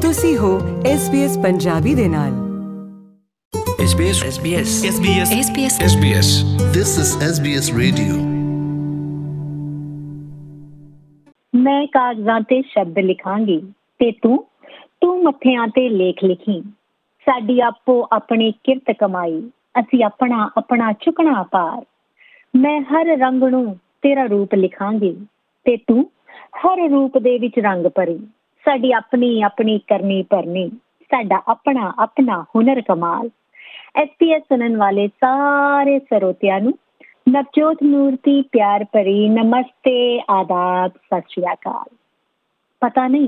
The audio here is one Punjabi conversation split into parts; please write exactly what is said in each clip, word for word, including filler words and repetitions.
ਤੁਸੀਂ ਹੋ ਐਸ ਬੀ ਐਸ ਪੰਜਾਬੀ ਦੇ ਨਾਲ। S B S S B S S B S S B S S B S This is S B S Radio। ਮੈਂ ਕਾਗਜ਼ਾਂ ਤੇ ਸ਼ਬਦ ਲਿਖਾਂਗੀ ਤੇ ਤੂੰ ਤੂੰ ਮੱਥਿਆਂ ਤੇ ਲੇਖ ਲਿਖੀ। ਸਾਡੀ ਆਪੋ ਆਪਣੀ ਕਿਰਤ ਕਮਾਈ, ਅਸੀਂ ਆਪਣਾ ਆਪਣਾ ਚੁੱਕਣਾ ਭਾਰ। ਮੈਂ ਹਰ ਰੰਗ ਨੂੰ ਤੇਰਾ ਰੂਪ ਲਿਖਾਂਗੀ ਤੇ ਤੂੰ ਹਰ ਰੂਪ ਦੇ ਵਿੱਚ ਰੰਗ ਭਰੀ। ਸਾਡੀ ਆਪਣੀ ਆਪਣੀ ਕਰਨੀ ਭਰਨੀ, ਸਾਡਾ ਆਪਣਾ ਆਪਣਾ ਹੁਨਰ ਕਮਾਲ। ਐਸ ਪੀ ਐਸ ਸੁਣਨ ਵਾਲੇ ਸਾਰੇ ਸਰੋਤਿਆਂ ਨੂੰ ਨਵਜੋਤ ਮੂਰਤੀ ਪਿਆਰ ਭਰੀ ਨਮਸਤੇ, ਆਦਾਬ, ਸਤਿ ਸ਼੍ਰੀ ਅਕਾਲ। ਪਤਾ ਨਹੀਂ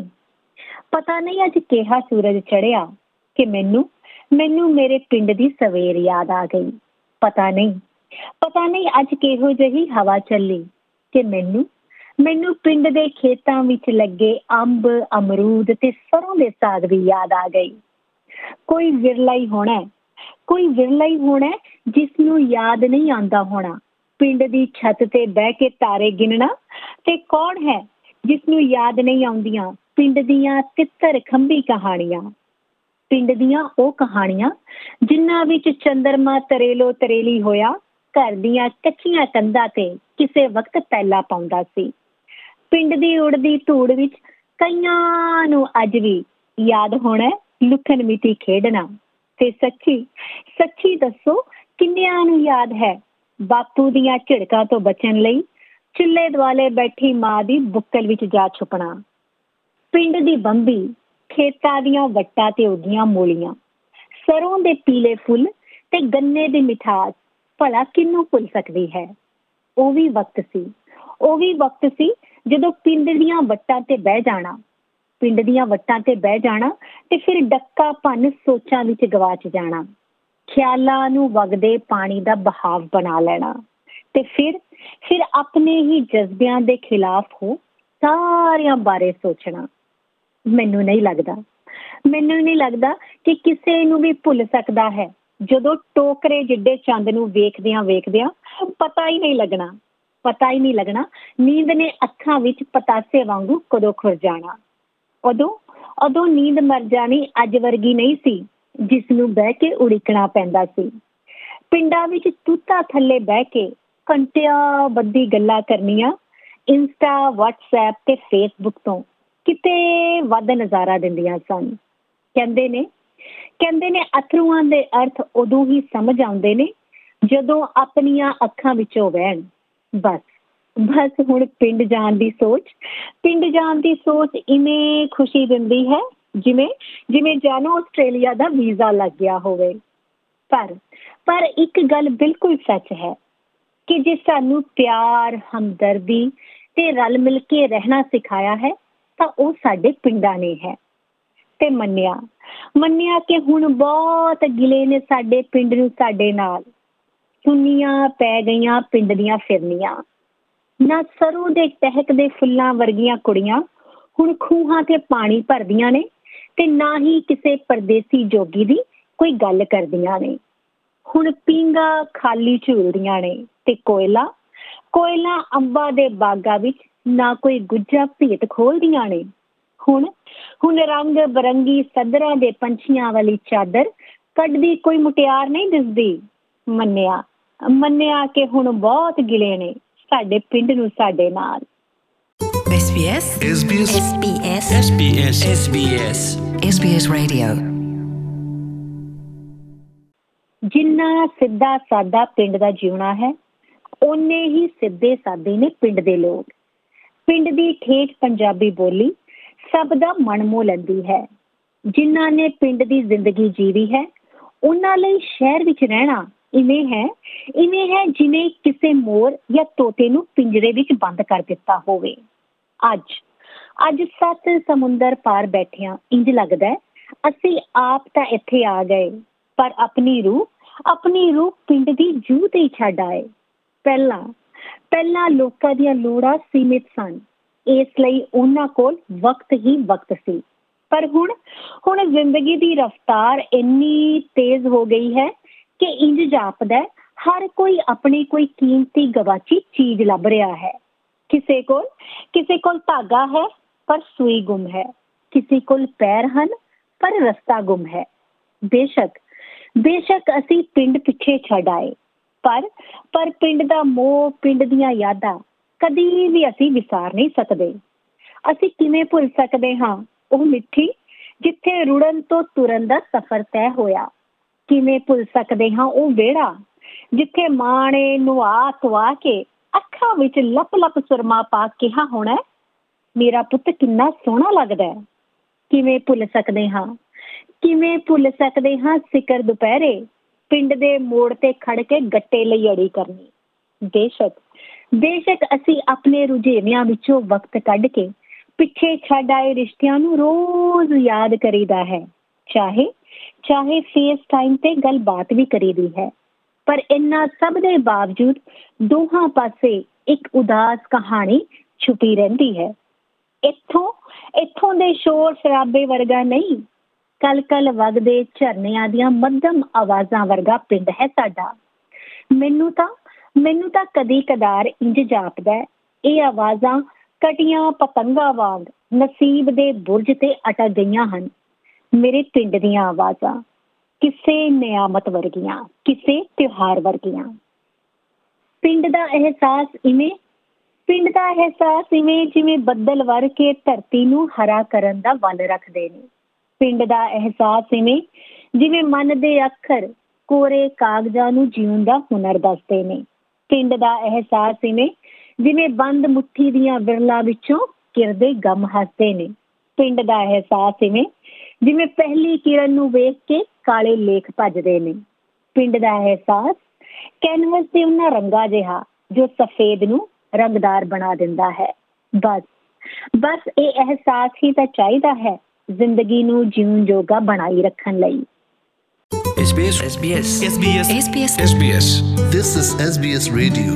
ਪਤਾ ਨਹੀਂ ਅੱਜ ਕਿਹਾ ਸੂਰਜ ਚੜਿਆ ਕਿ ਮੈਨੂੰ ਮੈਨੂੰ ਮੇਰੇ ਪਿੰਡ ਦੀ ਸਵੇਰ ਯਾਦ ਆ ਗਈ। ਪਤਾ ਨਹੀਂ ਪਤਾ ਨਹੀਂ ਅੱਜ ਕਿਹੋ ਜਿਹੀ ਹਵਾ ਚੱਲੀ ਕਿ ਮੈਨੂੰ ਮੈਨੂੰ ਪਿੰਡ ਦੇ ਖੇਤਾਂ ਵਿੱਚ ਲੱਗੇ ਅੰਬ, ਅਮਰੂਦ ਤੇ ਸਰੋਂ ਦੇ ਸਾਗ ਦੀ ਯਾਦ ਆ ਗਈ। ਕੋਈ ਵਿਰਲਾ ਹੀ ਹੋਣਾ ਕੋਈ ਵਿਰਲਾ ਹੀ ਹੋਣਾ ਜਿਸ ਨੂੰ ਯਾਦ ਨਹੀਂ ਆਉਂਦਾ ਹੋਣਾ ਪਿੰਡ ਦੀ ਛੱਤ ਤੇ ਬਹਿ ਕੇ ਤਾਰੇ ਗਿਣਨਾ। ਤੇ ਕੌਣ ਹੈ ਜਿਸ ਨੂੰ ਯਾਦ ਨਹੀਂ ਆਉਂਦੀਆਂ ਪਿੰਡ ਦੀਆਂ ਤਿੱਤਰ ਖੰਭੀ ਕਹਾਣੀਆਂ। ਪਿੰਡ ਦੀਆਂ ਉਹ ਕਹਾਣੀਆਂ ਜਿਨ੍ਹਾਂ ਵਿੱਚ ਚੰਦਰਮਾ ਤਰੇਲੋ ਤਰੇਲੀ ਹੋਇਆ ਘਰ ਦੀਆਂ ਕੱਚੀਆਂ ਕੰਧਾਂ ਤੇ ਕਿਸੇ ਵਕਤ ਪਹਿਲਾ ਪਾਉਂਦਾ ਸੀ। ਪਿੰਡ ਦੀ ਉੜਦੀ ਧੂੜ ਵਿੱਚ ਕਈਆਂ ਨੂੰ ਅੱਜ ਵੀ ਯਾਦ ਹੋਣਾ ਲੁਕਣ ਮਿੱਟੀ ਖੇਡਣਾ। ਤੇ ਸੱਚੀ ਸੱਚੀ ਦੱਸੋ ਕਿੰਨਿਆਂ ਨੂੰ ਯਾਦ ਹੈ ਬਾਪੂ ਦੀਆਂ ਝਿੜਕਾਂ ਤੋਂ ਬਚਣ ਲਈ ਚੁੱਲ੍ਹੇ ਦੁਆਲੇ ਬੈਠੀ ਮਾਂ ਦੀ ਬੁੱਕਲ ਵਿੱਚ ਜਾ ਛੁਪਣਾ। ਪਿੰਡ ਦੀ ਬੰਬੀ, ਖੇਤਾਂ ਦੀਆਂ ਵੱਟਾਂ ਤੇ ਉੱਗੀਆਂ ਮੂਲੀਆਂ, ਸਰੋਂ ਦੇ ਪੀਲੇ ਫੁੱਲ ਤੇ ਗੰਨੇ ਦੀ ਮਿਠਾਸ ਭਲਾ ਕਿਹਨੂੰ ਭੁੱਲ ਸਕਦੀ ਹੈ। ਉਹ ਵੀ ਵਕਤ ਸੀ ਉਹ ਵੀ ਵਕਤ ਸੀ ਜਦੋਂ ਪਿੰਡ ਦੀਆਂ ਵੱਟਾਂ ਤੇ ਬਹਿ ਜਾਣਾ ਪਿੰਡ ਦੀਆਂ ਵੱਟਾਂ ਤੇ ਬਹਿ ਜਾਣਾ ਤੇ ਫਿਰ ਡੱਕਾ ਭੰਨ ਸੋਚਾਂ ਵਿੱਚ ਗਵਾਚ ਜਾਣਾ। ਖਿਆਲਾਂ ਨੂੰ ਵਗਦੇ ਪਾਣੀ ਦਾ ਬਹਾਵ ਬਣਾ ਲੈਣਾ ਤੇ ਫਿਰ ਫਿਰ ਆਪਣੇ ਹੀ ਜਜ਼ਬਿਆਂ ਦੇ ਖਿਲਾਫ ਹੋ ਸਾਰਿਆਂ ਬਾਰੇ ਸੋਚਣਾ। ਮੈਨੂੰ ਨਹੀਂ ਲੱਗਦਾ ਮੈਨੂੰ ਨਹੀਂ ਲੱਗਦਾ ਕਿ ਕਿਸੇ ਨੂੰ ਵੀ ਭੁੱਲ ਸਕਦਾ ਹੈ ਜਦੋਂ ਟੋਕਰੇ ਜਿੱਡੇ ਚੰਦ ਨੂੰ ਵੇਖਦਿਆਂ ਵੇਖਦਿਆਂ ਪਤਾ ਹੀ ਨਹੀਂ ਲੱਗਣਾ ਪਤਾ ਹੀ ਨਹੀਂ ਲੱਗਣਾ ਨੀਂਦ ਨੇ ਅੱਖਾਂ ਵਿੱਚ ਪਤਾਸੇ ਵਾਂਗੂ ਕਦੋਂ ਖੁਰ ਜਾਣਾ। ਉਦੋਂ ਉਦੋਂ ਨੀਂਦ ਮਰ ਜਾਣੀ ਅੱਜ ਵਰਗੀ ਨਹੀਂ ਸੀ ਜਿਸ ਨੂੰ ਬਹਿ ਕੇ ਉਡੀਕਣਾ ਪੈਂਦਾ ਸੀ। ਪਿੰਡਾਂ ਵਿੱਚ ਤੂਤਾਂ ਥੱਲੇ ਬਹਿ ਕੇ ਘੰਟਿਆਂ ਬੱਧੀ ਗੱਲਾਂ ਕਰਨੀਆਂ ਇੰਸਟਾ, ਵਟਸਐਪ ਤੇ ਫੇਸਬੁੱਕ ਤੋਂ ਕਿਤੇ ਵੱਧ ਨਜ਼ਾਰਾ ਦਿੰਦੀਆਂ ਸਨ। ਕਹਿੰਦੇ ਨੇ ਕਹਿੰਦੇ ਨੇ ਅਥਰੂਆਂ ਦੇ ਅਰਥ ਉਦੋਂ ਹੀ ਸਮਝ ਆਉਂਦੇ ਨੇ ਜਦੋਂ ਆਪਣੀਆਂ ਅੱਖਾਂ ਵਿੱਚੋਂ ਵਹਿਣ। ਬਸ ਬਸ ਹੁਣ ਪਿੰਡ ਜਾਣ ਦੀ ਸੋਚ ਪਿੰਡ ਜਾਣ ਦੀ ਸੋਚ ਇਵੇਂ ਖੁਸ਼ੀ ਦਿੰਦੀ ਹੈ ਜਿਵੇਂ ਜਿਵੇਂ ਜਾਨੋ ਆਸਟ੍ਰੇਲੀਆ ਦਾ ਵੀਜ਼ਾ ਲੱਗ ਗਿਆ ਹੋਵੇ। ਪਰ ਪਰ ਇੱਕ ਗੱਲ ਬਿਲਕੁਲ ਸੱਚ ਹੈ ਕਿ ਜੇ ਸਾਨੂੰ ਪਿਆਰ, ਹਮਦਰਦੀ ਤੇ ਰਲ ਮਿਲ ਕੇ ਰਹਿਣਾ ਸਿਖਾਇਆ ਹੈ ਤਾਂ ਉਹ ਸਾਡੇ ਪਿੰਡਾਂ ਨੇ ਹੈ। ਤੇ ਮੰਨਿਆ ਮੰਨਿਆ ਕਿ ਹੁਣ ਬਹੁਤ ਗਿਲੇ ਨੇ ਸਾਡੇ ਪਿੰਡ ਨੂੰ ਸਾਡੇ ਨਾਲ। ਸੁੰਨੀਆਂ ਪੈ ਗਈਆਂ ਪਿੰਡ ਦੀਆਂ ਫਿਰਨੀਆਂ। ਨਾ ਸਰੋਂ ਦੇ ਟਹਿਕਦੇ ਫੁੱਲਾਂ ਵਰਗੀਆਂ ਕੁੜੀਆਂ ਹੁਣ ਖੂਹਾਂ ਤੇ ਪਾਣੀ ਭਰਦੀਆਂ ਨੇ ਤੇ ਨਾ ਹੀ ਕਿਸੇ ਪਰਦੇਸੀ ਜੋਗੀ ਦੀ ਕੋਈ ਗੱਲ ਕਰਦੀਆਂ ਨੇ। ਹੁਣ ਪੀਂਘਾਂ ਖਾਲੀ ਝੂਲਦੀਆਂ ਨੇ ਤੇ ਕੋਇਲਾ ਕੋਇਲਾ ਅੰਬਾਂ ਦੇ ਬਾਗਾਂ ਵਿੱਚ ਨਾ ਕੋਈ ਗੁੱਜਾ ਭੇਤ ਖੋਲਦੀਆਂ ਨੇ। ਹੁਣ ਹੁਣ ਰੰਗ ਬਰੰਗੀ ਸੱਧਰਾਂ ਦੇ ਪੰਛੀਆਂ ਵਾਲੀ ਚਾਦਰ ਕੱਢਦੀ ਕੋਈ ਮੁਟਿਆਰ ਨਹੀਂ ਦਿਸਦੀ। ਮੰਨਿਆ ਮੰਨਿਆ ਕਿ ਹੁਣ ਬਹੁਤ ਗਿਲੇ ਨੇ ਸਾਡੇ ਪਿੰਡ ਨੂੰ ਸਾਡੇ ਨਾਲ। S B S S B S S B S S B S S B S S B S radio. ਜਿੰਨਾ ਸਿੱਧਾ ਸਾਦਾ ਪਿੰਡ ਦਾ ਜਿਉਣਾ ਹੈ ਓਨੇ ਹੀ ਸਿੱਧੇ ਸਾਦੇ ਨੇ ਪਿੰਡ ਦੇ ਲੋਕ। ਪਿੰਡ ਦੀ ਠੇਠ ਪੰਜਾਬੀ ਬੋਲੀ ਸਭ ਦਾ ਮਨ ਮੋਹ ਲੈਂਦੀ ਹੈ। ਜਿਨ੍ਹਾਂ ਨੇ ਪਿੰਡ ਦੀ ਜ਼ਿੰਦਗੀ ਜੀਵੀ ਹੈ ਉਹਨਾਂ ਲਈ ਸ਼ਹਿਰ ਵਿੱਚ ਰਹਿਣਾ ਇਵੇਂ ਹੈ ਇਵੇਂ ਹੈ ਜਿਵੇਂ ਕਿਸੇ ਮੋਰ ਜਾਂ ਤੋਤੇ ਨੂੰ ਪਿੰਜਰੇ ਵਿੱਚ ਬੰਦ ਕਰ ਦਿੱਤਾ ਹੋਵੇ। ਅੱਜ ਅੱਜ ਸੱਤ ਸਮੁੰਦਰ ਪਾਰ ਬੈਠਿਆਂ ਇੰਝ ਲੱਗਦਾ ਅਸੀਂ ਆਪ ਤਾਂ ਇੱਥੇ ਆ ਗਏ ਪਰ ਆਪਣੀ ਰੂਹ ਆਪਣੀ ਰੂਹ ਪਿੰਡ ਦੀ ਜੂਹ ਤੇ ਹੀ ਛੱਡ ਆਏ। ਪਹਿਲਾਂ ਪਹਿਲਾਂ ਲੋਕਾਂ ਦੀਆਂ ਲੋੜਾਂ ਸੀਮਿਤ ਸਨ, ਇਸ ਲਈ ਉਹਨਾਂ ਕੋਲ ਵਕਤ ਹੀ ਵਕਤ ਸੀ। ਪਰ ਹੁਣ ਹੁਣ ਜ਼ਿੰਦਗੀ ਦੀ ਰਫ਼ਤਾਰ ਇੰਨੀ ਤੇਜ਼ ਹੋ ਗਈ ਹੈ ਕਿ ਇੰਝ ਜਾਪਦਾ ਹਰ ਕੋਈ ਆਪਣੀ ਕੋਈ ਕੀਮਤੀ ਗਵਾਚੀ ਚੀਜ਼ ਲੱਭ ਰਿਹਾ ਹੈ। ਕਿਸੇ ਕੋਲ ਕਿਸੇ ਕੋਲ ਧਾਗਾ ਹੈ ਪਰ ਸੂਈ ਗੁੰਮ ਹੈ। ਕਿਸੇ ਕੋਲ ਪੈਰ ਹਨ ਪਰ ਰਸਤਾ ਗੁੰਮ ਹੈ। ਬੇਸ਼ੱਕ ਬੇਸ਼ੱਕ ਅਸੀਂ ਪਿੰਡ ਪਿੱਛੇ ਛੱਡ ਆਏ, ਪਰ ਪਰ ਪਿੰਡ ਦਾ ਮੋਹ, ਪਿੰਡ ਦੀਆਂ ਯਾਦਾਂ ਕਦੀ ਵੀ ਅਸੀਂ ਵਿਸਾਰ ਨਹੀਂ ਸਕਦੇ। ਅਸੀਂ ਕਿਵੇਂ ਭੁੱਲ ਸਕਦੇ ਹਾਂ ਉਹ ਮਿੱਠੀ ਜਿੱਥੇ ਰੁੜਨ ਤੋਂ ਤੁਰਨ ਦਾ ਸਫ਼ਰ ਤੈਅ ਹੋਇਆ? ਕਿਵੇਂ ਭੁੱਲ ਸਕਦੇ ਹਾਂ ਉਹ ਵਿਹੜਾ ਜਿੱਥੇ ਮਾਂ ਨੇ ਨੁਹਾ ਧੁਆ ਕੇ ਅੱਖਾਂ ਵਿੱਚ ਲੱਪ ਲੱਪ ਸੁਰਮਾ ਪਾ ਕਿਹਾ ਹੋਣਾ, ਮੇਰਾ ਪੁੱਤ ਕਿੰਨਾ ਸੋਹਣਾ ਲੱਗਦਾ ਹੈ? ਕਿਵੇਂ ਭੁੱਲ ਸਕਦੇ ਹਾਂ ਕਿਵੇਂ ਭੁੱਲ ਸਕਦੇ ਹਾਂ ਸਿਕਰ ਦੁਪਹਿਰੇ ਪਿੰਡ ਦੇ ਮੋੜ ਤੇ ਖੜ ਕੇ ਗੱਟੇ ਲਈ ਅੜੀ ਕਰਨੀ? ਬੇਸ਼ੱਕ ਬੇਸ਼ੱਕ ਅਸੀਂ ਆਪਣੇ ਰੁਝੇਵਿਆਂ ਵਿੱਚੋਂ ਵਕਤ ਕੱਢ ਕੇ ਪਿੱਛੇ ਛੱਡ ਆਏ ਰਿਸ਼ਤਿਆਂ ਨੂੰ ਰੋਜ਼ ਯਾਦ ਕਰੀਦਾ ਹੈ, ਚਾਹੇ ਚਾਹੇ ਫੇਸ ਟਾਈਮ ਤੇ ਗੱਲਬਾਤ ਵੀ ਕਰੀਦੀ ਹੈ। ਪਰ ਇਹਨਾਂ ਸਭ ਦੇ ਬਾਵਜੂਦ ਦੋਹਾਂ ਪਾਸੇ ਇੱਕ ਉਦਾਸ ਕਹਾਣੀ ਛੁਪੀ ਰਹਿੰਦੀ ਹੈ। ਇੱਥੋਂ ਇੱਥੋਂ ਦੇ ਸ਼ੋਰ ਸ਼ਰਾਬੇ ਵਰਗਾ ਨਹੀਂ, ਕਲ ਕਲ ਵਗਦੇ ਝਰਨਿਆਂ ਦੀਆਂ ਮੱਧਮ ਆਵਾਜ਼ਾਂ ਵਰਗਾ ਪਿੰਡ ਹੈ ਸਾਡਾ। ਮੈਨੂੰ ਤਾਂ ਮੈਨੂੰ ਤਾਂ ਕਦੀ ਕਦਾਰ ਇੰਝ ਜਾਪਦਾ ਇਹ ਆਵਾਜ਼ਾਂ ਕਟੀਆਂ ਪਤੰਗਾਂ ਵਾਂਗ ਨਸੀਬ ਦੇ ਬੁਰਜ ਤੇ ਅਟਕ ਗਈਆਂ ਹਨ। ਮੇਰੇ ਪਿੰਡ ਦੀਆਂ ਆਵਾਜ਼ਾਂ ਕਿਸੇ ਨਿਆਮਤ ਵਰਗੀਆਂ, ਕਿਸੇ ਤਿਉਹਾਰ ਵਰਗੀਆਂ। ਪਿੰਡ ਦਾ ਅਹਿਸਾਸ ਇਵੇਂ ਪਿੰਡ ਦਾ ਅਹਿਸਾਸ ਇਵੇਂ ਜਿਵੇਂ ਬੱਦਲ ਵਰ ਕੇ ਧਰਤੀ ਨੂੰ ਹਰਾ ਕਰਨ ਦਾ ਵੱਲ ਰੱਖਦੇ ਨੇ। ਪਿੰਡ ਦਾ ਅਹਿਸਾਸ ਇਵੇਂ ਜਿਵੇਂ ਮਨ ਦੇ ਅੱਖਰ ਕੋਰੇ ਕਾਗਜ਼ਾਂ ਨੂੰ ਜਿਉਣ ਦਾ ਹੁਨਰ ਦੱਸਦੇ ਨੇ। ਪਿੰਡ ਦਾ ਅਹਿਸਾਸ ਇਵੇਂ ਜਿਵੇਂ ਬੰਦ ਮੁੱਠੀ ਦੀਆਂ ਵਿਰਲਾਂ ਵਿੱਚੋਂ ਕਿਰਦੇ ਗਮ ਹੱਸਦੇ ਨੇ। ਪਿੰਡ ਦਾ ਅਹਿਸਾਸ ਇਵੇਂ ਜਿਵੇਂ ਪਹਿਲੀ ਕਿਰਨ ਨੂੰ ਵੇਖ ਕੇ ਕਾਲੇ ਲੇਖ ਭੱਜਦੇ ਨੇ। ਪਿੰਡ ਦਾ ਅਹਿਸਾਸ ਕੈਨਵਸ ਤੇ ਉਹਨਾਂ ਰੰਗਾ ਜਿਹਾ ਜੋ ਸਫੇਦ ਨੂੰ ਰੰਗਦਾਰ ਬਣਾ ਦਿੰਦਾ ਹੈ। ਬਸ ਬਸ ਇਹ ਅਹਿਸਾਸ ਹੀ ਤਾਂ ਚਾਹੀਦਾ ਹੈ ਜ਼ਿੰਦਗੀ ਨੂੰ ਜਿਉਣ ਜੋਗਾ ਬਣਾਈ ਰੱਖਣ ਲਈ। S B S S B S S B S S B S S B S This is S B S Radio।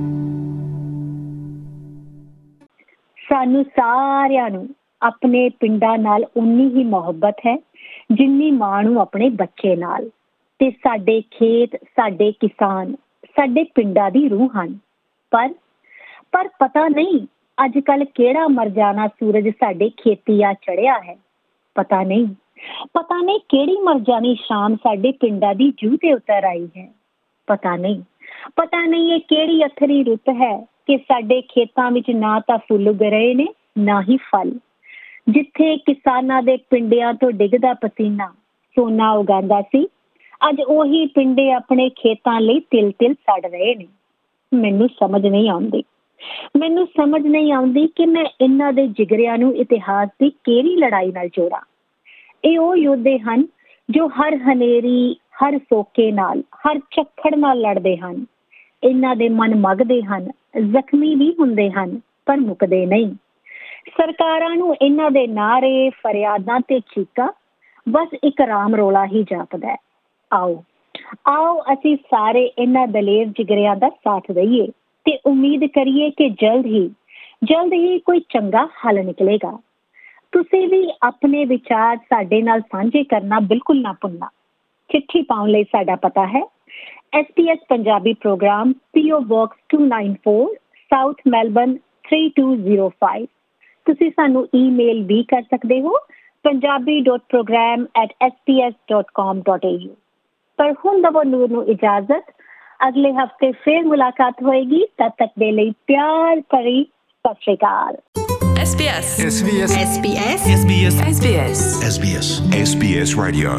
ਸਾਨੂੰ ਸਾਰਿਆਂ ਨੂੰ ਆਪਣੇ ਪਿੰਡਾਂ ਨਾਲ ਉਨੀ ਹੀ ਮੁਹੱਬਤ ਹੈ ਜਿੰਨੀ ਮਾਂ ਨੂੰ ਆਪਣੇ ਬੱਚੇ ਨਾਲ। ਤੇ ਸਾਡੇ ਖੇਤ, ਸਾਡੇ ਕਿਸਾਨ ਸਾਡੇ ਪਿੰਡਾਂ ਦੀ ਰੂਹ ਹਨ। ਪਰ ਪਰ ਪਤਾ ਨਹੀਂ ਅੱਜ ਕੱਲ੍ਹ ਕਿਹੜਾ ਮਰਜਾਨਾ ਸੂਰਜ ਸਾਡੇ ਖੇਤੀ ਆ ਚੜਿਆ ਹੈ। ਪਤਾ ਨਹੀਂ ਪਤਾ ਨਹੀਂ ਕਿਹੜੀ ਮਰਜਾਨੀ ਸ਼ਾਮ ਸਾਡੇ ਪਿੰਡਾਂ ਦੀ ਜੂਹ ਤੇ ਉਤਰ ਆਈ ਹੈ। ਪਤਾ ਨਹੀਂ ਪਤਾ ਨਹੀਂ ਇਹ ਕਿਹੜੀ ਅਥਰੀ ਰੁੱਤ ਹੈ ਕਿ ਸਾਡੇ ਖੇਤਾਂ ਵਿੱਚ ਨਾ ਤਾਂ ਫੁੱਲ ਉੱਗ ਰਹੇ ਨੇ ਨਾ ਹੀ ਫਲ। ਜਿੱਥੇ ਕਿਸਾਨਾਂ ਦੇ ਪਿੰਡਿਆਂ ਤੋਂ ਡਿੱਗਦਾ ਪਸੀਨਾ ਸੋਨਾ ਉਗਾਉਂਦਾ ਸੀ, ਅੱਜ ਉਹੀ ਪਿੰਡੇ ਆਪਣੇ ਖੇਤਾਂ ਲਈ ਤਿਲ ਤਿਲ ਸੜ ਰਹੇ ਨੇ। ਮੈਨੂੰ ਸਮਝ ਨਹੀਂ ਆਉਂਦੀ ਮੈਨੂੰ ਸਮਝ ਨਹੀਂ ਆਉਂਦੀ ਕਿ ਮੈਂ ਇਹਨਾਂ ਦੇ ਜਿਗਰਿਆਂ ਨੂੰ ਇਤਿਹਾਸ ਦੀ ਕਿਹੜੀ ਲੜਾਈ ਨਾਲ ਜੋੜਾਂ। ਇਹ ਉਹ ਯੋਧੇ ਹਨ ਜੋ ਹਰ ਹਨੇਰੀ, ਹਰ ਸੋਕੇ ਨਾਲ, ਹਰ ਝੱਖੜ ਨਾਲ ਲੜਦੇ ਹਨ। ਇਹਨਾਂ ਦੇ ਮਨ ਮੱਗਦੇ ਹਨ, ਜ਼ਖਮੀ ਵੀ ਹੁੰਦੇ ਹਨ, ਪਰ ਮੁੱਕਦੇ ਨਹੀਂ। ਸਰਕਾਰਾਂ ਨੂੰ ਇਹਨਾਂ ਦੇ ਨਾਅਰੇ, ਫਰਿਆਦਾਂ ਤੇ ਚੀਕਾਂ ਬਸ ਇੱਕ ਰਾਮ ਰੌਲਾ ਹੀ ਜਾਪਦਾ। ਆਓ ਆਓ ਅਸੀਂ ਸਾਰੇ ਇਹਨਾਂ ਦਲੇਰ ਜਿਗਰਿਆਂ ਦਾ ਸਾਥ ਦਈਏ ਤੇ ਉਮੀਦ ਕਰੀਏ ਕਿ ਜਲਦ ਹੀ ਜਲਦ ਹੀ ਕੋਈ ਚੰਗਾ ਹੱਲ ਨਿਕਲੇਗਾ। ਤੁਸੀਂ ਵੀ ਆਪਣੇ ਵਿਚਾਰ ਸਾਡੇ ਨਾਲ ਸਾਂਝੇ ਕਰਨਾ ਬਿਲਕੁਲ ਨਾ ਭੁੱਲਣਾ। ਚਿੱਠੀ ਪਾਉਣ ਲਈ ਸਾਡਾ ਪਤਾ ਹੈ S P S Punjabi programme, P O box two nine four, South Melbourne three two zero five. ਤੁਸੀਂ ਸਾਨੂੰ ਈਮੇਲ ਵੀ ਕਰ ਸਕਦੇ ਹੋ Punjabi dot programme at S P S dot com dot A U. ਪਰ ਹੁਣ ਦਵੋ ਨੂਰ ਨੂੰ ਇਜਾਜ਼ਤ, ਅਗਲੇ ਹਫ਼ਤੇ ਫਿਰ ਮੁਲਾਕਾਤ ਹੋਏਗੀ। ਤਦ ਤੱਕ ਦੇ ਲਈ ਪਿਆਰ ਭਰੀ ਸਤਿ ਸ਼੍ਰੀ ਅਕਾਲ। S B S S B S S B S S B S S B S S B S S B S Radio।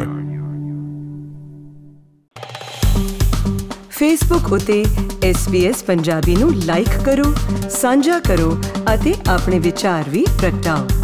Facebook ਉਤੇ S B S ਪੰਜਾਬੀ ਨੂੰ ਲਾਈਕ ਕਰੋ, ਸਾਂਝਾ ਕਰੋ ਅਤੇ ਆਪਣੇ ਵਿਚਾਰ ਵੀ ਪ੍ਰਗਟਾਓ।